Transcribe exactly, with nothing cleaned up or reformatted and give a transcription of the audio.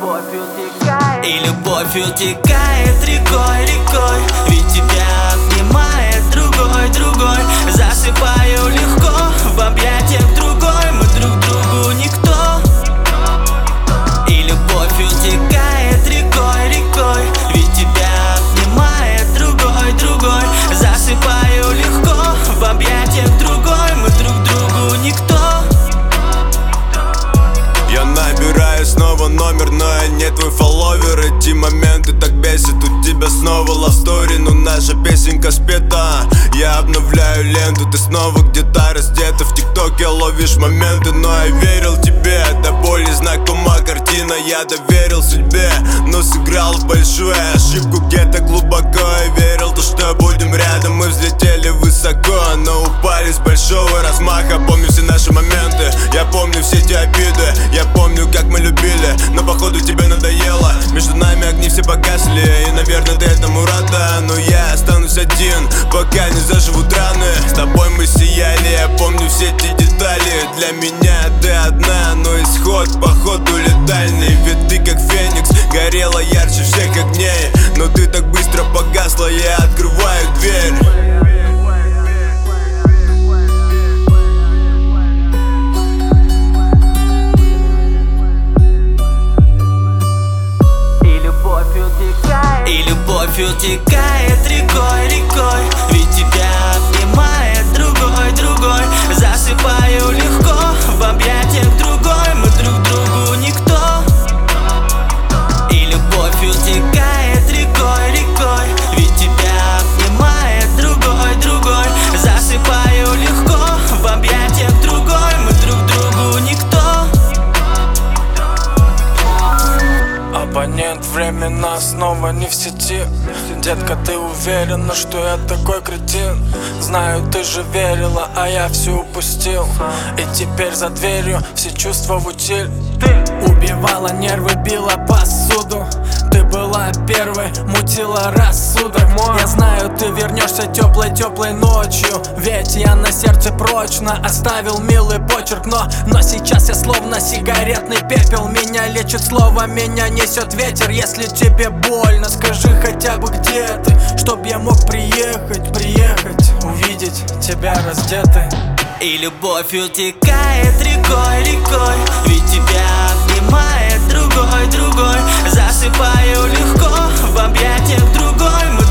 любовь утекает, и любовь утекает рекой, рекой. Ведь тебя обнимает другой, другой. Засыпаю легко в объятиях другой. Мы друг другу никто. И любовь утекает рекой, рекой. Ведь тебя обнимает другой, другой. Засыпаю легко в объятиях другой. Мы друг другу никто. Я набираю снова номер, но я не твой фолловер. Эти моменты так бесят, у тебя снова лавстори, но наша песенка спета. Я обновляю ленту, ты снова где-то раздета. В тиктоке ловишь моменты, но я верил тебе. До боли знакома картина, я доверил судьбе, но сыграл в большую ошибку где-то глубоко. И верил, то что будем рядом, мы взлетели высоко, но упали с большого размаха. Помню все наши моменты, я помню все эти обиды. Я помню, как мы любили, но походу тебе надоело. Между нами огни все погасли, и, наверное, ты этому рада. Но я останусь один, пока не заживут раны. С тобой мы сияли, я помню все эти детали. Для меня ты одна, но исход походу летальный. Ведь ты как феникс, горела ярче всех огней. Но ты так быстро погасла, я открываю дверь. И любовь утекает рекой, рекой. Ведь тебя обнимает другой, другой. Засыпаю легко в объятиях другой. Мы друг другу никто. И любовь утекает рекой, рекой. Ведь тебя обнимает другой, другой. Засыпаю легко в объятиях другой. Мы друг другу никто. Абонент, временно снова не в сети. Детка, ты уверена, что я такой кретин? Знаю, ты же верила, а я все упустил. И теперь за дверью все чувства в утиль. Ты убивала нервы, била посуду. Ты была первой, мутила рассудок. Я знаю, ты вернешься теплой-теплой ночью, ведь я на сердце прочно оставил милый почерк. Но, но сейчас я словно сигаретный пепел. Меня лечит слово, меня несет ветер. Если тебе больно, скажи хотя бы где ты, чтоб я мог приехать, приехать, увидеть тебя раздетой. И любовь утекает рекой, рекой. Ведь тебя обнимает другой, другой. Засыпаю легко в объятиях другой. Мы